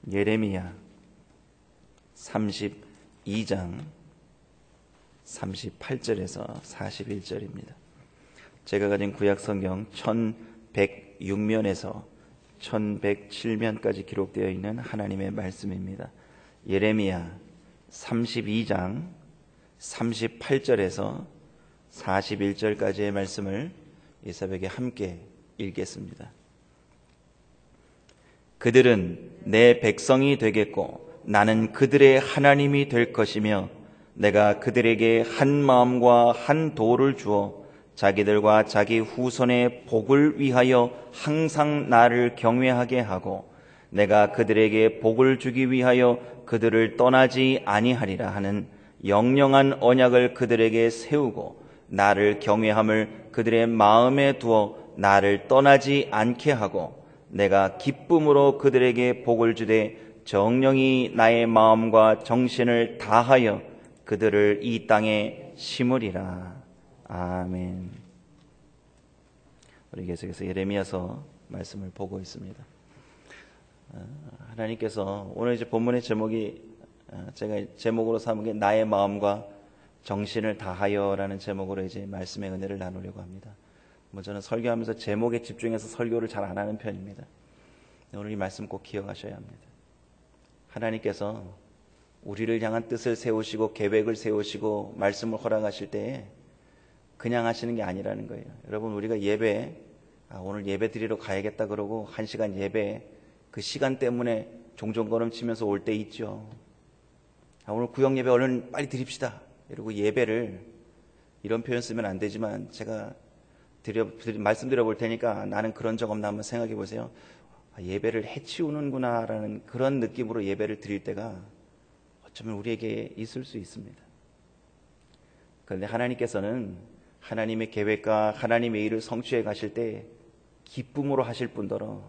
예레미야 32장 38절에서 41절입니다. 제가 가진 구약성경 1106면에서 1107면까지 기록되어 있는 하나님의 말씀입니다. 예레미야 32장 38절에서 41절까지의 말씀을 이 새벽에 함께 읽겠습니다. 그들은 내 백성이 되겠고 나는 그들의 하나님이 될 것이며 내가 그들에게 한 마음과 한 도를 주어 자기들과 자기 후손의 복을 위하여 항상 나를 경외하게 하고 내가 그들에게 복을 주기 위하여 그들을 떠나지 아니하리라 하는 영영한 언약을 그들에게 세우고 나를 경외함을 그들의 마음에 두어 나를 떠나지 않게 하고 내가 기쁨으로 그들에게 복을 주되 정령이 나의 마음과 정신을 다하여 그들을 이 땅에 심으리라. 아멘. 우리 계속해서 예레미야서 말씀을 보고 있습니다. 하나님께서 오늘 이제 본문의 제목이 제가 제목으로 삼은 게 나의 마음과 정신을 다하여라는 제목으로 이제 말씀의 은혜를 나누려고 합니다. 저는 설교하면서 제목에 집중해서 설교를 잘 안 하는 편입니다. 오늘 이 말씀 꼭 기억하셔야 합니다. 하나님께서 우리를 향한 뜻을 세우시고 계획을 세우시고 말씀을 허락하실 때에 그냥 하시는 게 아니라는 거예요. 여러분, 우리가 예배 오늘 예배 드리러 가야겠다 그러고 1시간 예배 그 시간 때문에 종종 걸음치면서 올 때 있죠. 오늘 구역 예배 얼른 빨리 드립시다 이러고 예배를, 이런 표현 쓰면 안 되지만 제가 말씀드려 볼 테니까 나는 그런 적 없나 한번 생각해 보세요. 예배를 해치우는구나 라는 그런 느낌으로 예배를 드릴 때가 어쩌면 우리에게 있을 수 있습니다. 그런데 하나님께서는 하나님의 계획과 하나님의 일을 성취해 가실 때 기쁨으로 하실 뿐더러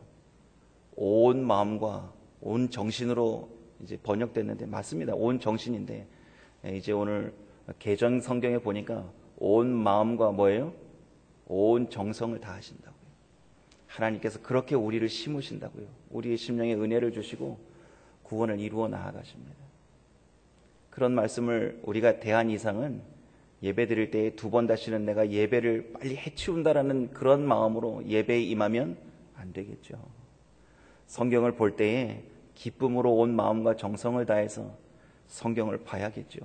온 마음과 온 정신으로 이제 번역됐는데, 맞습니다. 온 정신인데 이제 오늘 개정 성경에 보니까 온 마음과 뭐예요? 온 정성을 다 하신다고요. 하나님께서 그렇게 우리를 심으신다고요. 우리의 심령에 은혜를 주시고 구원을 이루어 나아가십니다. 그런 말씀을 우리가 대한 이상은 예배 드릴 때 두 번 다시는 내가 예배를 빨리 해치운다라는 그런 마음으로 예배에 임하면 안 되겠죠. 성경을 볼 때에 기쁨으로 온 마음과 정성을 다해서 성경을 봐야겠죠.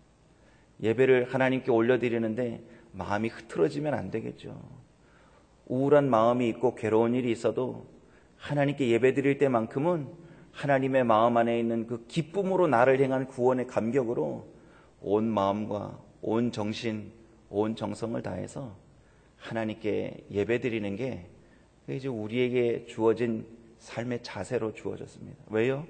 예배를 하나님께 올려드리는데 마음이 흐트러지면 안 되겠죠. 우울한 마음이 있고 괴로운 일이 있어도 하나님께 예배 드릴 때만큼은 하나님의 마음 안에 있는 그 기쁨으로 나를 향한 구원의 감격으로 온 마음과 온 정신, 온 정성을 다해서 하나님께 예배 드리는 게 이제 우리에게 주어진 삶의 자세로 주어졌습니다. 왜요?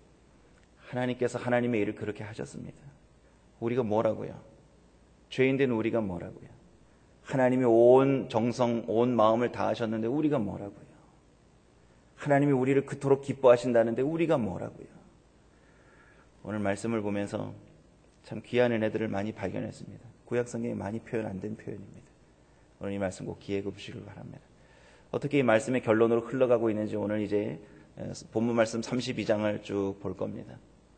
하나님께서 하나님의 일을 그렇게 하셨습니다. 우리가 뭐라고요? 죄인된 우리가 뭐라고요? 하나님이 온 정성, 온 마음을 다하셨는데 우리가 뭐라고요? 하나님이 우리를 그토록 기뻐하신다는데 우리가 뭐라고요? 오늘 말씀을 보면서 참 귀한 은혜들을 많이 발견했습니다. 구약성경에 많이 표현 안 된 표현입니다. 오늘 이 말씀 꼭 기억해 보시길 바랍니다. 어떻게 이 말씀의 결론으로 흘러가고 있는지 오늘 이제 본문 말씀 32장을 쭉 볼 겁니다.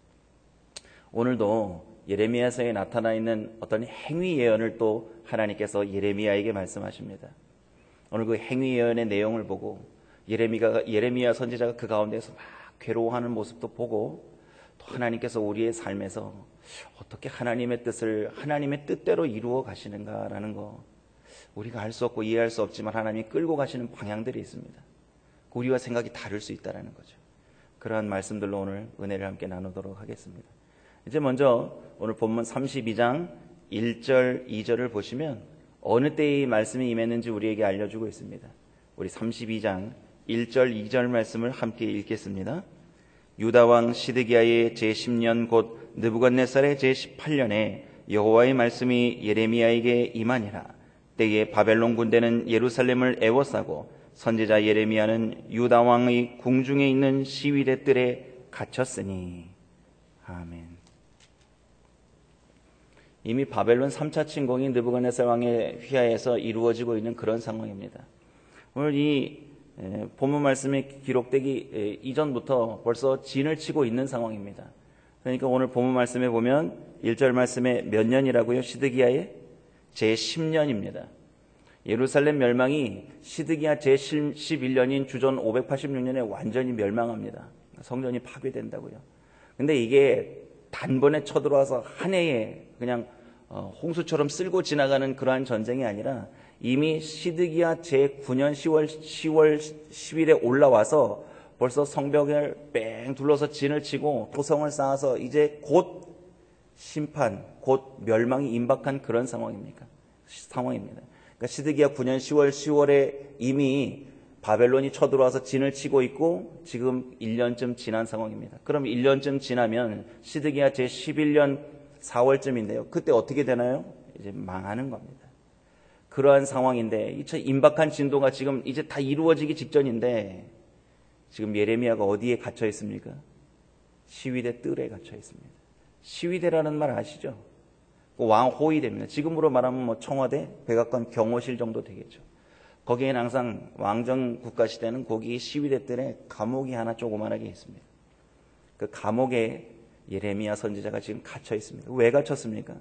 오늘도 예레미야서에 나타나 있는 어떤 행위 예언을 또 하나님께서 예레미야에게 말씀하십니다. 오늘 그 행위 예언의 내용을 보고 예레미야 선지자가 그 가운데서 막 괴로워하는 모습도 보고 또 하나님께서 우리의 삶에서 어떻게 하나님의 뜻을 하나님의 뜻대로 이루어 가시는가라는 거, 우리가 알 수 없고 이해할 수 없지만 하나님이 끌고 가시는 방향들이 있습니다. 우리와 생각이 다를 수 있다는 거죠. 그러한 말씀들로 오늘 은혜를 함께 나누도록 하겠습니다. 이제 먼저 오늘 본문 32장 1절 2절을 보시면 어느 때에 이 말씀이 임했는지 우리에게 알려주고 있습니다. 우리 32장 1절 2절 말씀을 함께 읽겠습니다. 유다왕 시드기야의 제10년 곧 느부갓네살의 제18년에 여호와의 말씀이 예레미야에게 임하니라. 때에 바벨론 군대는 예루살렘을 에워싸고 선지자 예레미야는 유다왕의 궁중에 있는 시위대 뜰에 갇혔으니. 아멘. 이미 바벨론 3차 침공이 느부갓네살 왕의 휘하에서 이루어지고 있는 그런 상황입니다. 오늘 이 본문 말씀이 기록되기 이전부터 벌써 진을 치고 있는 상황입니다. 그러니까 오늘 본문 말씀에 보면 1절 말씀에 몇 년이라고요? 시드기야의 제10년입니다. 예루살렘 멸망이 시드기야 제11년인 주전 586년에 완전히 멸망합니다. 성전이 파괴된다고요. 근데 이게 단번에 쳐들어와서 한 해에 그냥 홍수처럼 쓸고 지나가는 그러한 전쟁이 아니라 이미 시드기야 제9년 10월 10일에 올라와서 벌써 성벽을 뺑 둘러서 진을 치고 도성을 쌓아서 이제 곧 심판, 곧 멸망이 임박한 그런 상황입니다. 그러니까 시드기야 9년 10월에 이미 바벨론이 쳐들어와서 진을 치고 있고 지금 1년쯤 지난 상황입니다. 그럼 1년쯤 지나면 시드기야 제11년 4월쯤인데요. 그때 어떻게 되나요? 이제 망하는 겁니다. 그러한 상황인데 이 임박한 진도가 지금 이제 다 이루어지기 직전인데 지금 예레미야가 어디에 갇혀 있습니까? 시위대 뜰에 갇혀 있습니다. 시위대라는 말 아시죠? 왕호위대입니다. 지금으로 말하면 뭐 청와대, 백악관, 경호실 정도 되겠죠. 거기에는 항상 왕정 국가 시대는 거기 시위대 뜰에 감옥이 하나 조그만하게 있습니다. 그 감옥에 예레미야 선지자가 지금 갇혀 있습니다. 왜 갇혔습니까?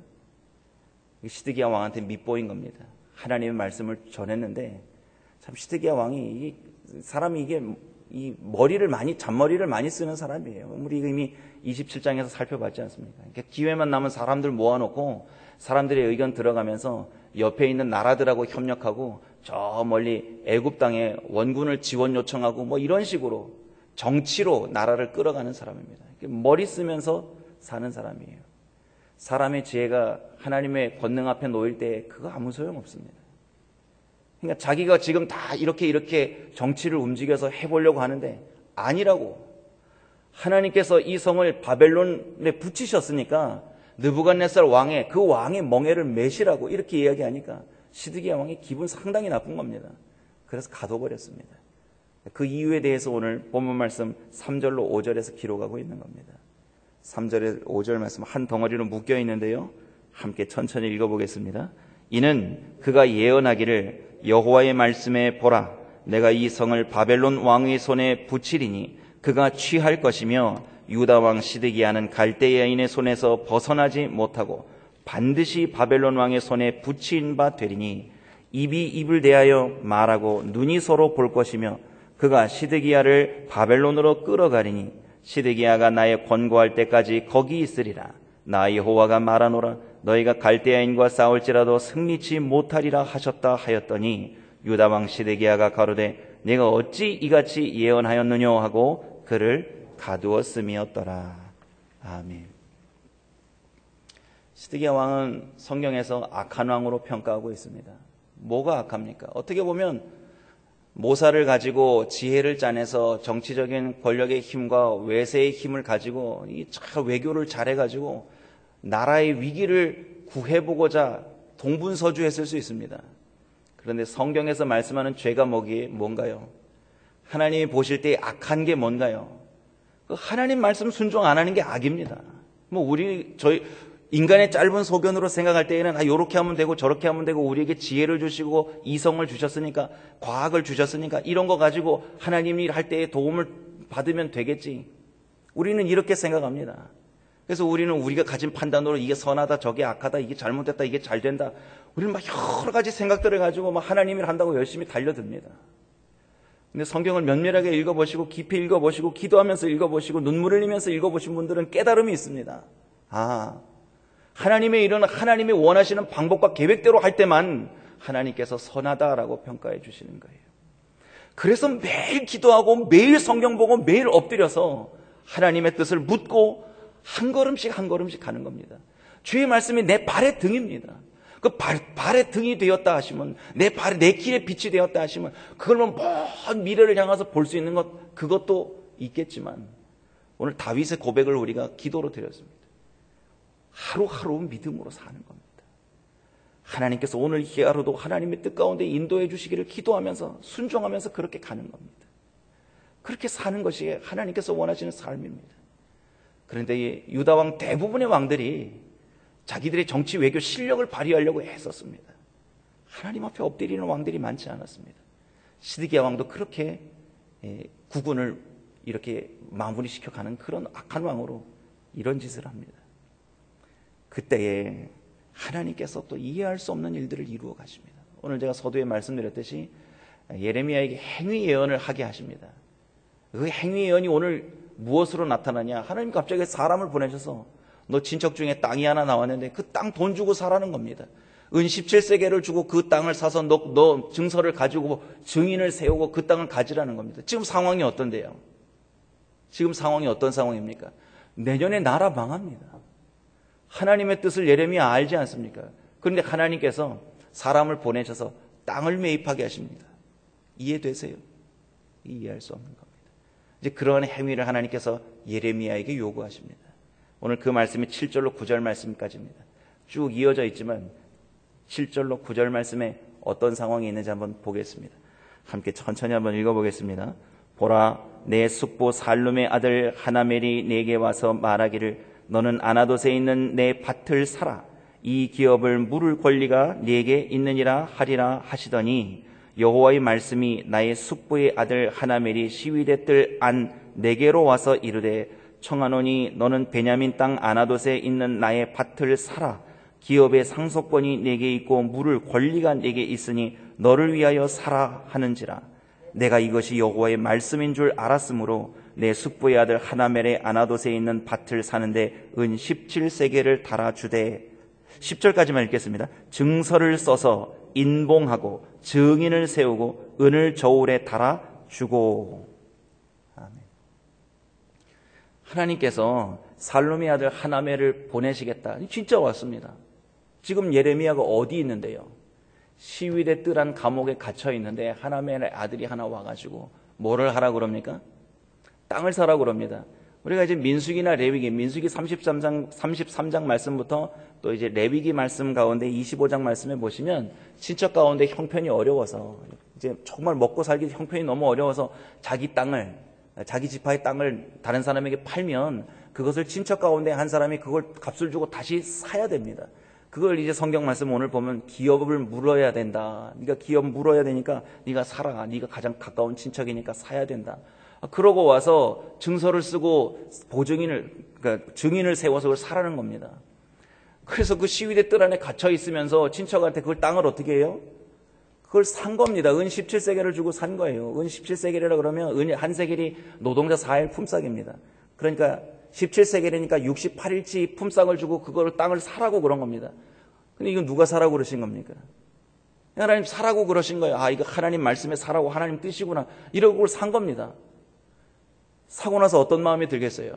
시드기야 왕한테 밉보인 겁니다. 하나님의 말씀을 전했는데 참 시드기야 왕이 사람이 이게 이 잔머리를 많이 쓰는 사람이에요. 우리 이미 27장에서 살펴봤지 않습니까? 그러니까 기회만 나면 사람들 모아놓고 사람들의 의견 들어가면서 옆에 있는 나라들하고 협력하고 저 멀리 애굽 땅에 원군을 지원 요청하고 뭐 이런 식으로 정치로 나라를 끌어가는 사람입니다. 머리 쓰면서 사는 사람이에요. 사람의 지혜가 하나님의 권능 앞에 놓일 때 그거 아무 소용 없습니다. 그러니까 자기가 지금 다 이렇게 정치를 움직여서 해보려고 하는데 아니라고. 하나님께서 이 성을 바벨론에 붙이셨으니까 느부갓네살 왕의 그 왕의 멍에를 메시라고 이렇게 이야기하니까 시드기야 왕이 기분 상당히 나쁜 겁니다. 그래서 가둬버렸습니다. 그 이유에 대해서 오늘 본문 말씀 3절로 5절에서 기록하고 있는 겁니다. 3절에 5절 말씀 한 덩어리로 묶여 있는데요. 함께 천천히 읽어보겠습니다. 이는 그가 예언하기를 여호와의 말씀에 보라, 내가 이 성을 바벨론 왕의 손에 붙이리니 그가 취할 것이며 유다 왕 시드기야는 갈대아인의 손에서 벗어나지 못하고 반드시 바벨론 왕의 손에 붙인 바 되리니 입이 입을 대하여 말하고 눈이 서로 볼 것이며 그가 시드기야를 바벨론으로 끌어가리니 시드기야가 나의 권고할 때까지 거기 있으리라. 나 여호와가 말하노라. 너희가 갈대아인과 싸울지라도 승리치 못하리라 하셨다 하였더니 유다 왕 시드기야가 가로되 내가 어찌 이같이 예언하였느냐 하고 그를 가두었음이었더라. 아멘. 시드기야 왕은 성경에서 악한 왕으로 평가하고 있습니다. 뭐가 악합니까? 어떻게 보면 모사를 가지고 지혜를 짜내서 정치적인 권력의 힘과 외세의 힘을 가지고 이 외교를 잘해가지고 나라의 위기를 구해보고자 동분서주했을 수 있습니다. 그런데 성경에서 말씀하는 죄가 뭔가요? 하나님이 보실 때 악한 게 뭔가요? 하나님 말씀 순종 안 하는 게 악입니다. 저희 인간의 짧은 소견으로 생각할 때에는 요렇게 하면 되고 저렇게 하면 되고 우리에게 지혜를 주시고 이성을 주셨으니까 과학을 주셨으니까 이런 거 가지고 하나님 일 할 때에 도움을 받으면 되겠지. 우리는 이렇게 생각합니다. 그래서 우리는 우리가 가진 판단으로 이게 선하다 저게 악하다 이게 잘못됐다 이게 잘 된다 우리는 여러 가지 생각들을 가지고 하나님 일 한다고 열심히 달려듭니다. 근데 성경을 면밀하게 읽어보시고 깊이 읽어보시고 기도하면서 읽어보시고 눈물을 흘리면서 읽어보신 분들은 깨달음이 있습니다. 하나님의 일은 하나님이 원하시는 방법과 계획대로 할 때만 하나님께서 선하다라고 평가해 주시는 거예요. 그래서 매일 기도하고 매일 성경 보고 매일 엎드려서 하나님의 뜻을 묻고 한 걸음씩 한 걸음씩 가는 겁니다. 주의 말씀이 내 발의 등입니다. 그 발의 등이 되었다 하시면 내 길의 빛이 되었다 하시면 그걸로 먼 미래를 향해서 볼 수 있는 것 그것도 있겠지만 오늘 다윗의 고백을 우리가 기도로 드렸습니다. 하루하루 믿음으로 사는 겁니다. 하나님께서 오늘 이 하루도 하나님의 뜻 가운데 인도해 주시기를 기도하면서 순종하면서 그렇게 가는 겁니다. 그렇게 사는 것이 하나님께서 원하시는 삶입니다. 그런데 유다 왕 대부분의 왕들이 자기들의 정치 외교 실력을 발휘하려고 했었습니다. 하나님 앞에 엎드리는 왕들이 많지 않았습니다. 시드기야 왕도 그렇게 국군을 이렇게 마무리시켜가는 그런 악한 왕으로 이런 짓을 합니다. 그때에 하나님께서 또 이해할 수 없는 일들을 이루어 가십니다. 오늘 제가 서두에 말씀드렸듯이 예레미야에게 행위 예언을 하게 하십니다. 그 행위 예언이 오늘 무엇으로 나타나냐? 하나님 갑자기 사람을 보내셔서 너 친척 중에 땅이 하나 나왔는데 그 땅 돈 주고 사라는 겁니다. 은 17세겔을 주고 그 땅을 사서 너 증서를 가지고 증인을 세우고 그 땅을 가지라는 겁니다. 지금 상황이 어떤데요? 지금 상황이 어떤 상황입니까? 내년에 나라 망합니다. 하나님의 뜻을 예레미야 알지 않습니까? 그런데 하나님께서 사람을 보내셔서 땅을 매입하게 하십니다. 이해되세요? 이해할 수 없는 겁니다. 이제 그러한 행위를 하나님께서 예레미야에게 요구하십니다. 오늘 그 말씀이 7절로 9절 말씀까지입니다. 쭉 이어져 있지만 7절로 9절 말씀에 어떤 상황이 있는지 한번 보겠습니다. 함께 천천히 한번 읽어보겠습니다. 보라, 내 숙부 살룸의 아들 하나멜이 내게 와서 말하기를 너는 아나돗에 있는 내 밭을 사라. 이 기업을 물을 권리가 네게 있느니라 하리라 하시더니 여호와의 말씀이 나의 숙부의 아들 하나멜이 시위대 뜰 안 내게로 와서 이르되 청하노니 너는 베냐민 땅 아나돗에 있는 나의 밭을 사라. 기업의 상속권이 내게 있고 물을 권리가 내게 있으니 너를 위하여 사라 하는지라. 내가 이것이 여호와의 말씀인 줄 알았으므로 내 숙부의 아들 하나멜의 아나돗에 있는 밭을 사는데 은 17세겔을 달아주되 10절까지만 읽겠습니다. 증서를 써서 인봉하고 증인을 세우고 은을 저울에 달아주고. 아멘. 하나님께서 살룸의 아들 하나멜을 보내시겠다. 진짜 왔습니다. 지금 예레미야가 어디 있는데요? 시위대 뜰한 감옥에 갇혀 있는데 하나멜의 아들이 하나 와가지고 뭐를 하라고 그럽니까? 땅을 사라고 그럽니다. 우리가 이제 민수기나 레위기, 민수기 33장 말씀부터 또 이제 레위기 말씀 가운데 25장 말씀에 보시면 친척 가운데 형편이 어려워서 이제 정말 먹고 살기 형편이 너무 어려워서 자기 땅을, 자기 지파의 땅을 다른 사람에게 팔면 그것을 친척 가운데 한 사람이 그걸 값을 주고 다시 사야 됩니다. 그걸 이제 성경 말씀 오늘 보면 기업을 물어야 된다. 네가 기업 물어야 되니까 네가 사라. 네가 가장 가까운 친척이니까 사야 된다. 그러고 와서 증서를 쓰고 그러니까 증인을 세워서 그걸 사라는 겁니다. 그래서 그 시위대 뜰 안에 갇혀 있으면서 친척한테 그걸 땅을 어떻게 해요? 그걸 산 겁니다. 은 17세겔을 주고 산 거예요. 은 17세겔이라 그러면 은 한 세겔이 노동자 4일 품삯입니다. 그러니까 17세겔이니까 68일치 품삯을 주고 그걸 땅을 사라고 그런 겁니다. 근데 이건 누가 사라고 그러신 겁니까? 하나님 사라고 그러신 거예요. 아, 이거 하나님 말씀에 사라고 하나님 뜻이구나. 이러고 그걸 산 겁니다. 사고 나서 어떤 마음이 들겠어요?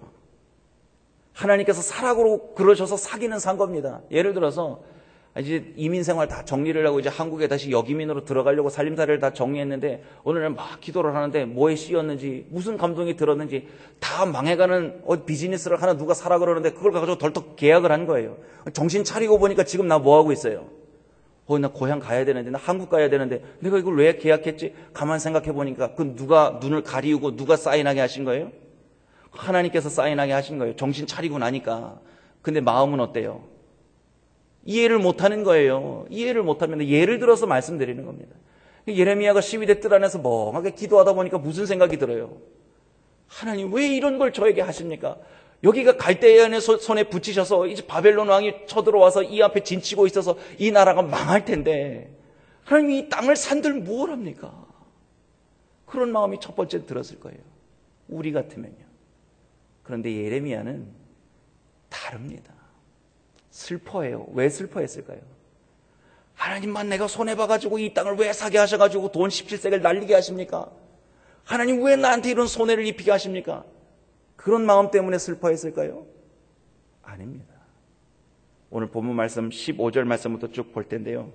하나님께서 사라고 그러셔서 사기는 산 겁니다. 예를 들어서 이제 이민생활 다 정리를 하고 이제 한국에 다시 역이민으로 들어가려고 살림살이를 다 정리했는데 어느 날 막 기도를 하는데 뭐에 씌였는지 무슨 감동이 들었는지 다 망해가는 비즈니스를 하나 누가 사라 그러는데 그걸 가지고 덜컥 계약을 한 거예요. 정신 차리고 보니까 지금 나 뭐 하고 있어요? 나 고향 가야 되는데, 나 한국 가야 되는데 내가 이걸 왜 계약했지? 가만 생각해 보니까 그 누가 눈을 가리우고 누가 사인하게 하신 거예요? 하나님께서 사인하게 하신 거예요. 정신 차리고 나니까. 근데 마음은 어때요? 이해를 못하는 거예요. 이해를 못하면 예를 들어서 말씀드리는 겁니다. 예레미야가 시위대 뜰 안에서 멍하게 기도하다 보니까 무슨 생각이 들어요? 하나님 왜 이런 걸 저에게 하십니까? 여기가 갈대아인의 손에 붙이셔서 이제 바벨론 왕이 쳐들어와서 이 앞에 진치고 있어서 이 나라가 망할 텐데 하나님 이 땅을 산들 무엇 합니까? 그런 마음이 첫 번째 들었을 거예요. 우리 같으면요. 그런데 예레미야는 다릅니다. 슬퍼해요. 왜 슬퍼했을까요? 하나님만 내가 손해봐가지고 이 땅을 왜 사게 하셔가지고 돈 17세겔 날리게 하십니까? 하나님 왜 나한테 이런 손해를 입히게 하십니까? 그런 마음 때문에 슬퍼했을까요? 아닙니다. 오늘 본문 말씀 15절 말씀부터 쭉 볼 텐데요.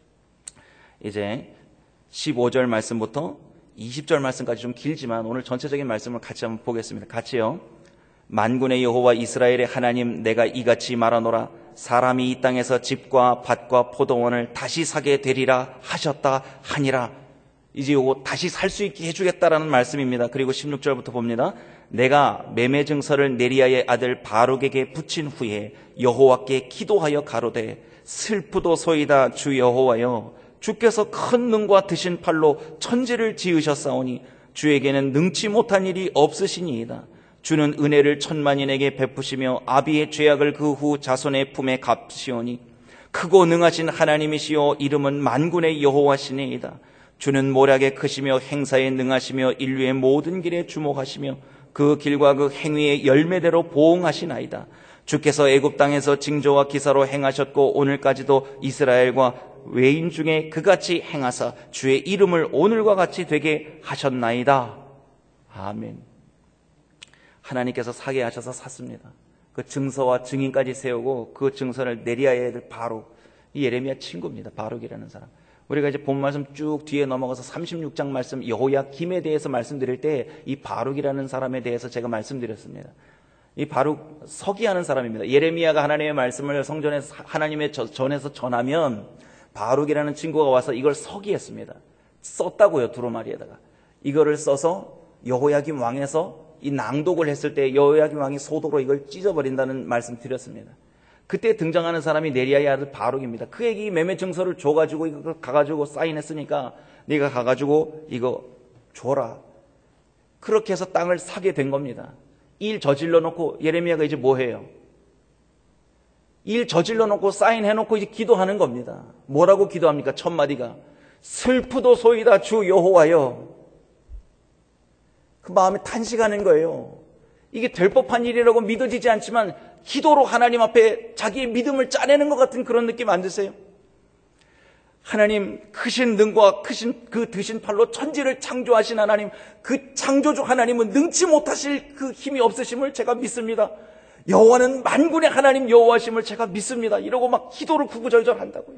이제 15절 말씀부터 20절 말씀까지 좀 길지만 오늘 전체적인 말씀을 같이 한번 보겠습니다. 같이요. 만군의 여호와 이스라엘의 하나님 내가 이같이 말하노라. 사람이 이 땅에서 집과 밭과 포도원을 다시 사게 되리라 하셨다 하니라. 이제 요거 다시 살 수 있게 해주겠다라는 말씀입니다. 그리고 16절부터 봅니다. 내가 매매 증서를 네리야의 아들 바룩에게 붙인 후에 여호와께 기도하여 가로되 슬프도소이다 주 여호와여 주께서 큰 능과 드신 팔로 천지를 지으셨사오니 주에게는 능치 못한 일이 없으시니이다. 주는 은혜를 천만인에게 베푸시며 아비의 죄악을 그 후 자손의 품에 갚으시오니 크고 능하신 하나님이시요 이름은 만군의 여호와시니이다. 주는 모략에 크시며 행사에 능하시며 인류의 모든 길에 주목하시며 그 길과 그 행위의 열매대로 보응하시나이다. 주께서 애굽 땅에서 징조와 기사로 행하셨고 오늘까지도 이스라엘과 외인 중에 그같이 행하사 주의 이름을 오늘과 같이 되게 하셨나이다. 아멘. 하나님께서 사게 하셔서 샀습니다. 그 증서와 증인까지 세우고 그 증서를 네리아의 애들 바룩, 이 예레미야 친구입니다. 바룩이라는 사람. 우리가 이제 본 말씀 쭉 뒤에 넘어가서 36장 말씀 여호야김에 대해서 말씀드릴 때 이 바룩이라는 사람에 대해서 제가 말씀드렸습니다. 이 바룩 서기하는 사람입니다. 예레미야가 하나님의 말씀을 성전에서 하나님의 전에서 전하면 바룩이라는 친구가 와서 이걸 서기했습니다. 썼다고요. 두루마리에다가. 이거를 써서 여호야김 왕에서 이 낭독을 했을 때 여호야김 왕이 소독으로 이걸 찢어버린다는 말씀 드렸습니다. 그때 등장하는 사람이 네리아의 아들 바룩입니다. 그에게 이 매매 증서를 줘가지고 이거 가가지고 사인했으니까 네가 가가지고 이거 줘라. 그렇게 해서 땅을 사게 된 겁니다. 일 저질러 놓고 예레미야가 이제 뭐 해요? 일 저질러 놓고 사인해 놓고 이제 기도하는 겁니다. 뭐라고 기도합니까? 첫 마디가 슬프도소이다 주 여호와여. 그 마음에 탄식하는 거예요. 이게 될 법한 일이라고 믿어지지 않지만 기도로 하나님 앞에 자기의 믿음을 짜내는 것 같은 그런 느낌 안 드세요? 하나님 크신 능과 크신 그 드신 팔로 천지를 창조하신 하나님, 그 창조주 하나님은 능치 못하실 그 힘이 없으심을 제가 믿습니다. 여호와는 만군의 하나님 여호와심을 제가 믿습니다. 이러고 막 기도를 구구절절 한다고요.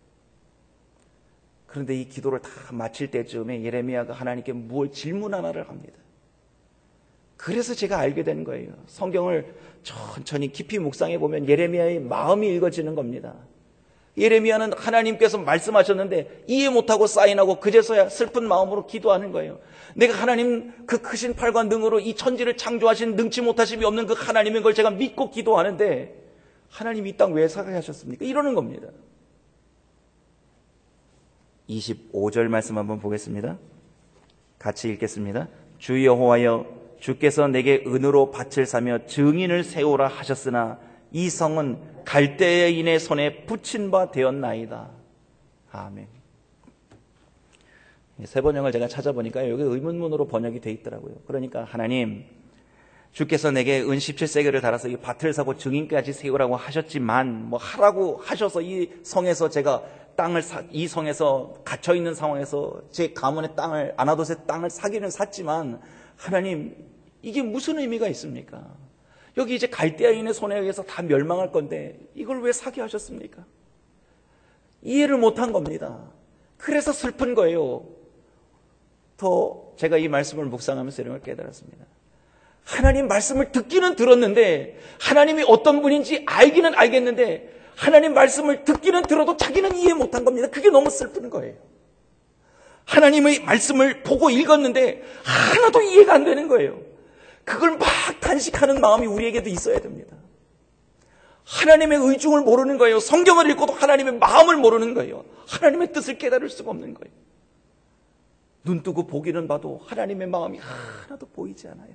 그런데 이 기도를 다 마칠 때쯤에 예레미야가 하나님께 무엇 질문 하나를 합니다. 그래서 제가 알게 된 거예요. 성경을 천천히 깊이 묵상해 보면 예레미야의 마음이 읽어지는 겁니다. 예레미야는 하나님께서 말씀하셨는데 이해 못하고 사인하고 그제서야 슬픈 마음으로 기도하는 거예요. 내가 하나님 그 크신 팔과 능으로 이 천지를 창조하신 능치 못하심이 없는 그 하나님인 걸 제가 믿고 기도하는데 하나님 이 땅 왜 사게 하셨습니까? 이러는 겁니다. 25절 말씀 한번 보겠습니다. 같이 읽겠습니다. 주 여호와여 주께서 내게 은으로 밭을 사며 증인을 세우라 하셨으나 이 성은 갈대인의 손에 붙인 바 되었나이다. 아멘. 세 번역을 제가 찾아보니까 여기 의문문으로 번역이 되어 있더라고요. 그러니까 하나님 주께서 내게 은 17세겔을 달아서 이 밭을 사고 증인까지 세우라고 하셨지만 뭐 하라고 하셔서 이 성에서 제가 이 성에서 갇혀있는 상황에서 제 가문의 땅을 아나돗의 땅을 사기는 샀지만 하나님 이게 무슨 의미가 있습니까? 여기 이제 갈대아인의 손에 의해서 다 멸망할 건데 이걸 왜 사게 하셨습니까? 이해를 못한 겁니다. 그래서 슬픈 거예요. 더 제가 이 말씀을 묵상하면서 이런 걸 깨달았습니다. 하나님 말씀을 듣기는 들었는데 하나님이 어떤 분인지 알기는 알겠는데 하나님 말씀을 듣기는 들어도 자기는 이해 못한 겁니다. 그게 너무 슬픈 거예요. 하나님의 말씀을 보고 읽었는데 하나도 이해가 안 되는 거예요. 그걸 막 탄식하는 마음이 우리에게도 있어야 됩니다. 하나님의 의중을 모르는 거예요. 성경을 읽고도 하나님의 마음을 모르는 거예요. 하나님의 뜻을 깨달을 수가 없는 거예요. 눈 뜨고 보기는 봐도 하나님의 마음이 하나도 보이지 않아요.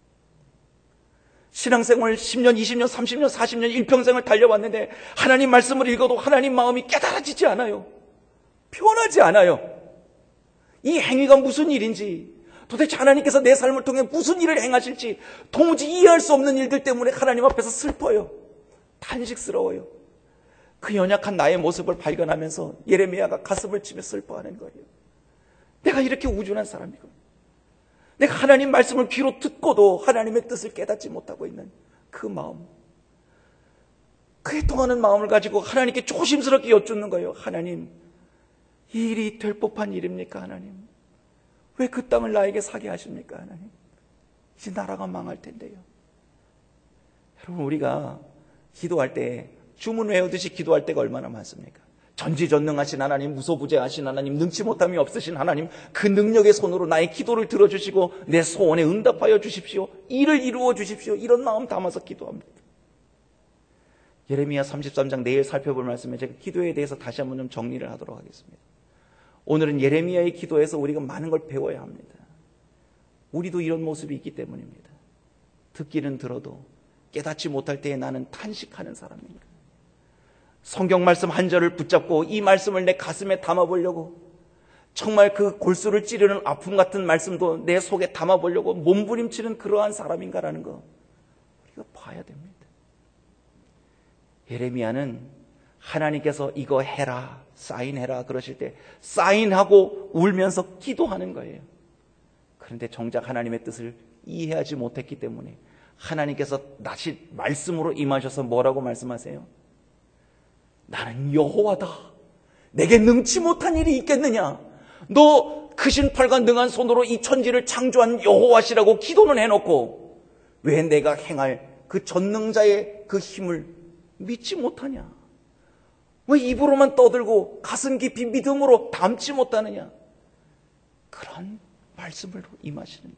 신앙생활 10년, 20년, 30년, 40년, 일평생을 달려왔는데 하나님 말씀을 읽어도 하나님 마음이 깨달아지지 않아요. 변하지 않아요. 이 행위가 무슨 일인지, 도대체 하나님께서 내 삶을 통해 무슨 일을 행하실지 도무지 이해할 수 없는 일들 때문에 하나님 앞에서 슬퍼요. 탄식스러워요. 그 연약한 나의 모습을 발견하면서 예레미야가 가슴을 치며 슬퍼하는 거예요. 내가 이렇게 우준한 사람이고 내가 하나님 말씀을 귀로 듣고도 하나님의 뜻을 깨닫지 못하고 있는 그 마음, 그 애통하는 마음을 가지고 하나님께 조심스럽게 여쭙는 거예요. 하나님, 이 일이 될 법한 일입니까? 하나님, 왜 그 땅을 나에게 사게 하십니까? 하나님, 이제 나라가 망할 텐데요. 여러분, 우리가 기도할 때 주문 외우듯이 기도할 때가 얼마나 많습니까? 전지전능하신 하나님, 무소부재하신 하나님, 능치 못함이 없으신 하나님, 그 능력의 손으로 나의 기도를 들어주시고 내 소원에 응답하여 주십시오. 일을 이루어 주십시오. 이런 마음 담아서 기도합니다. 예레미야 33장 내일 살펴볼 말씀에 제가 기도에 대해서 다시 한번 좀 정리를 하도록 하겠습니다. 오늘은 예레미야의 기도에서 우리가 많은 걸 배워야 합니다. 우리도 이런 모습이 있기 때문입니다. 듣기는 들어도 깨닫지 못할 때에 나는 탄식하는 사람인가. 성경 말씀 한 절을 붙잡고 이 말씀을 내 가슴에 담아보려고, 정말 그 골수를 찌르는 아픔 같은 말씀도 내 속에 담아보려고 몸부림치는 그러한 사람인가라는 거 우리가 봐야 됩니다. 예레미야는 하나님께서 이거 해라, 사인해라 그러실 때 사인하고 울면서 기도하는 거예요. 그런데 정작 하나님의 뜻을 이해하지 못했기 때문에 하나님께서 다시 말씀으로 임하셔서 뭐라고 말씀하세요? 나는 여호와다. 내게 능치 못한 일이 있겠느냐? 너 크신 팔과 능한 손으로 이 천지를 창조한 여호와시라고 기도는 해놓고 왜 내가 행할 그 전능자의 그 힘을 믿지 못하냐? 왜 입으로만 떠들고 가슴 깊이 믿음으로 담지 못하느냐? 그런 말씀으로 임하시는 겁니다.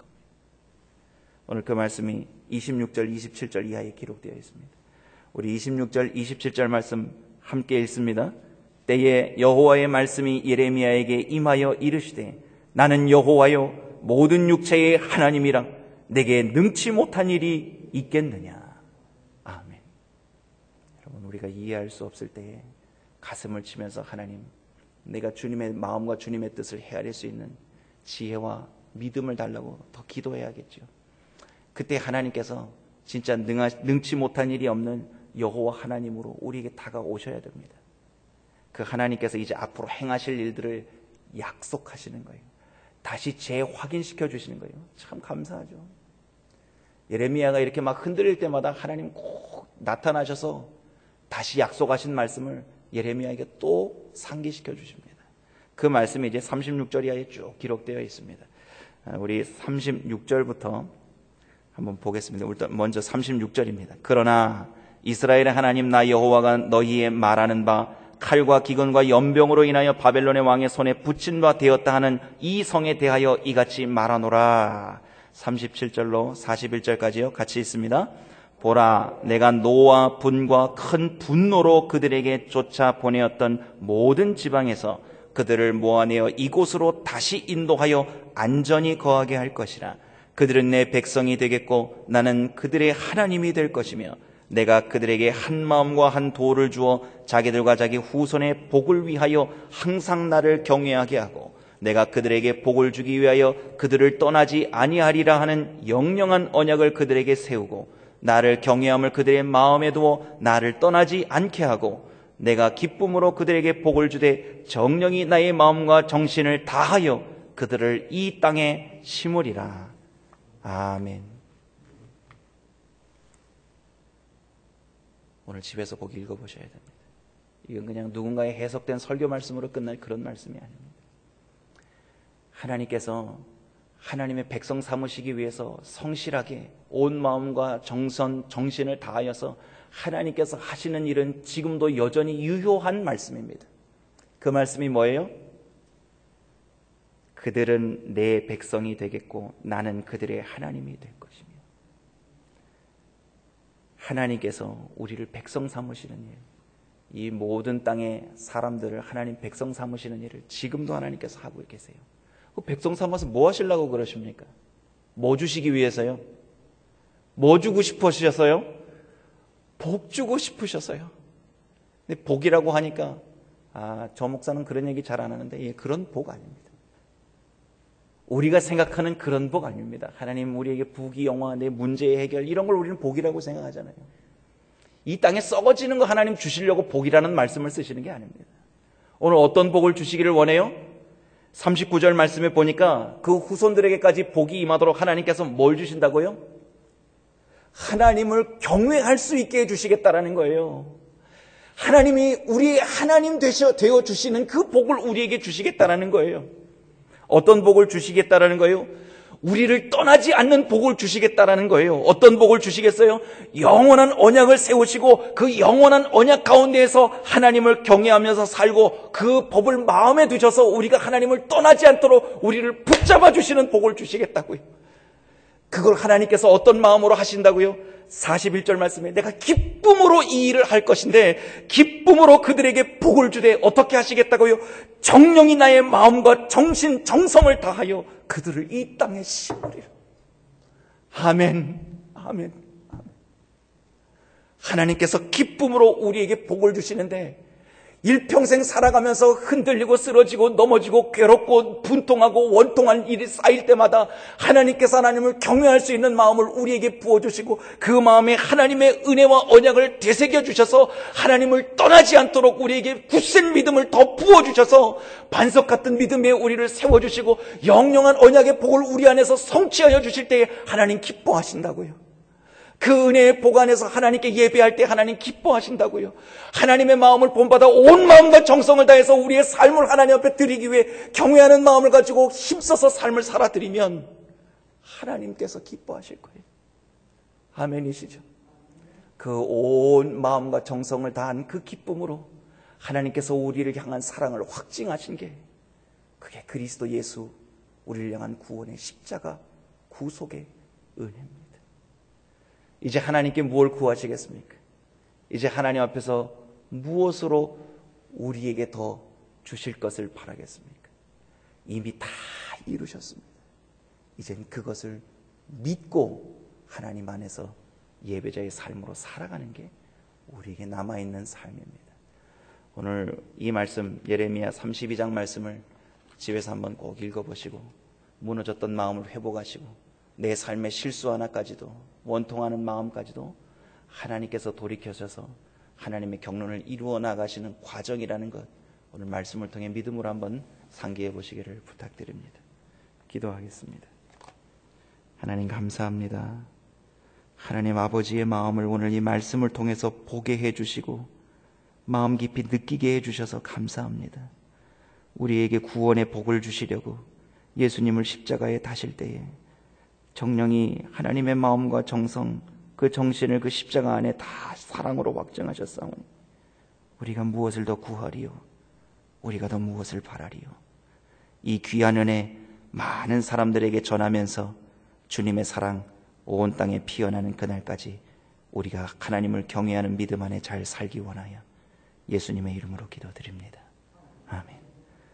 오늘 그 말씀이 26절, 27절 이하에 기록되어 있습니다. 우리 26절, 27절 말씀 함께 읽습니다. 때에 여호와의 말씀이 예레미야에게 임하여 이르시되 나는 여호와여 모든 육체의 하나님이라 내게 능치 못한 일이 있겠느냐. 아멘. 여러분, 우리가 이해할 수 없을 때에 가슴을 치면서 하나님, 내가 주님의 마음과 주님의 뜻을 헤아릴 수 있는 지혜와 믿음을 달라고 더 기도해야겠죠. 그때 하나님께서 진짜 능치 못한 일이 없는 여호와 하나님으로 우리에게 다가오셔야 됩니다. 그 하나님께서 이제 앞으로 행하실 일들을 약속하시는 거예요. 다시 재확인시켜 주시는 거예요. 참 감사하죠. 예레미야가 이렇게 막 흔들릴 때마다 하나님 꼭 나타나셔서 다시 약속하신 말씀을 예레미야에게 또 상기시켜 주십니다. 그 말씀이 이제 36절 이하에 쭉 기록되어 있습니다. 우리 36절부터 한번 보겠습니다. 일단 먼저 36절입니다. 그러나 이스라엘의 하나님 나 여호와가 너희의 말하는 바 칼과 기근과 연병으로 인하여 바벨론의 왕의 손에 붙인 바 되었다 하는 이 성에 대하여 이같이 말하노라. 37절로 41절까지요. 같이 있습니다. 보라, 내가 노와 분과 큰 분노로 그들에게 쫓아 보내었던 모든 지방에서 그들을 모아내어 이곳으로 다시 인도하여 안전히 거하게 할 것이라. 그들은 내 백성이 되겠고 나는 그들의 하나님이 될 것이며 내가 그들에게 한 마음과 한 도를 주어 자기들과 자기 후손의 복을 위하여 항상 나를 경외하게 하고 내가 그들에게 복을 주기 위하여 그들을 떠나지 아니하리라 하는 영영한 언약을 그들에게 세우고 나를 경외함을 그들의 마음에 두어 나를 떠나지 않게 하고 내가 기쁨으로 그들에게 복을 주되 정령이 나의 마음과 정신을 다하여 그들을 이 땅에 심으리라. 아멘. 오늘 집에서 꼭 읽어보셔야 됩니다. 이건 그냥 누군가의 해석된 설교 말씀으로 끝날 그런 말씀이 아닙니다. 하나님께서 하나님의 백성 삼으시기 위해서 성실하게 온 마음과 정신을 다하여서 하나님께서 하시는 일은 지금도 여전히 유효한 말씀입니다. 그 말씀이 뭐예요? 그들은 내 백성이 되겠고 나는 그들의 하나님이 될 것이며. 하나님께서 우리를 백성 삼으시는 일, 이 모든 땅의 사람들을 하나님 백성 삼으시는 일을 지금도 하나님께서 하고 계세요. 그 백성 삼아서 뭐 하시려고 그러십니까? 뭐 주시기 위해서요? 뭐 주고 싶으셔서요? 복 주고 싶으셔서요. 근데 복이라고 하니까 저 목사는 그런 얘기 잘 안 하는데 그런 복 아닙니다. 우리가 생각하는 그런 복 아닙니다. 하나님 우리에게 부귀 영화, 내 문제의 해결 이런 걸 우리는 복이라고 생각하잖아요. 이 땅에 썩어지는 거 하나님 주시려고 복이라는 말씀을 쓰시는 게 아닙니다. 오늘 어떤 복을 주시기를 원해요? 39절 말씀에 보니까 그 후손들에게까지 복이 임하도록 하나님께서 뭘 주신다고요? 하나님을 경외할 수 있게 해주시겠다라는 거예요. 하나님이 우리의 하나님 되어 주시는 그 복을 우리에게 주시겠다라는 거예요. 어떤 복을 주시겠다라는 거예요? 우리를 떠나지 않는 복을 주시겠다라는 거예요. 어떤 복을 주시겠어요? 영원한 언약을 세우시고 그 영원한 언약 가운데에서 하나님을 경외하면서 살고 그 법을 마음에 두셔서 우리가 하나님을 떠나지 않도록 우리를 붙잡아 주시는 복을 주시겠다고요. 그걸 하나님께서 어떤 마음으로 하신다고요? 41절 말씀에 내가 기쁨으로 이 일을 할 것인데 기쁨으로 그들에게 복을 주되 어떻게 하시겠다고요? 정령이 나의 마음과 정신 정성을 다하여 그들을 이 땅에 심으리라. 아멘, 아멘, 아멘. 하나님께서 기쁨으로 우리에게 복을 주시는데 일평생 살아가면서 흔들리고 쓰러지고 넘어지고 괴롭고 분통하고 원통한 일이 쌓일 때마다 하나님께서 하나님을 경외할 수 있는 마음을 우리에게 부어주시고 그 마음에 하나님의 은혜와 언약을 되새겨 주셔서 하나님을 떠나지 않도록 우리에게 굳센 믿음을 더 부어주셔서 반석 같은 믿음에 우리를 세워주시고 영영한 언약의 복을 우리 안에서 성취하여 주실 때에 하나님 기뻐하신다고요. 그 은혜의 복 안에서 하나님께 예배할 때 하나님 기뻐하신다고요. 하나님의 마음을 본받아 온 마음과 정성을 다해서 우리의 삶을 하나님 앞에 드리기 위해 경외하는 마음을 가지고 힘써서 삶을 살아드리면 하나님께서 기뻐하실 거예요. 아멘이시죠? 그 온 마음과 정성을 다한 그 기쁨으로 하나님께서 우리를 향한 사랑을 확증하신 게 그게 그리스도 예수 우리를 향한 구원의 십자가 구속의 은혜입니다. 이제 하나님께 무엇을 구하시겠습니까? 이제 하나님 앞에서 무엇으로 우리에게 더 주실 것을 바라겠습니까? 이미 다 이루셨습니다. 이젠 그것을 믿고 하나님 안에서 예배자의 삶으로 살아가는 게 우리에게 남아있는 삶입니다. 오늘 이 말씀 예레미야 32장 말씀을 집에서 한번 꼭 읽어보시고 무너졌던 마음을 회복하시고 내 삶의 실수 하나까지도 원통하는 마음까지도 하나님께서 돌이켜셔서 하나님의 경륜을 이루어 나가시는 과정이라는 것 오늘 말씀을 통해 믿음으로 한번 상기해 보시기를 부탁드립니다. 기도하겠습니다. 하나님 감사합니다. 하나님 아버지의 마음을 오늘 이 말씀을 통해서 보게 해주시고 마음 깊이 느끼게 해주셔서 감사합니다. 우리에게 구원의 복을 주시려고 예수님을 십자가에 다실 때에 정령이 하나님의 마음과 정성, 그 정신을 그 십자가 안에 다 사랑으로 확증하셨사오니 우리가 무엇을 더 구하리요? 우리가 더 무엇을 바라리요? 이 귀한 은혜 많은 사람들에게 전하면서 주님의 사랑 온 땅에 피어나는 그날까지 우리가 하나님을 경외하는 믿음 안에 잘 살기 원하여 예수님의 이름으로 기도드립니다. 아멘.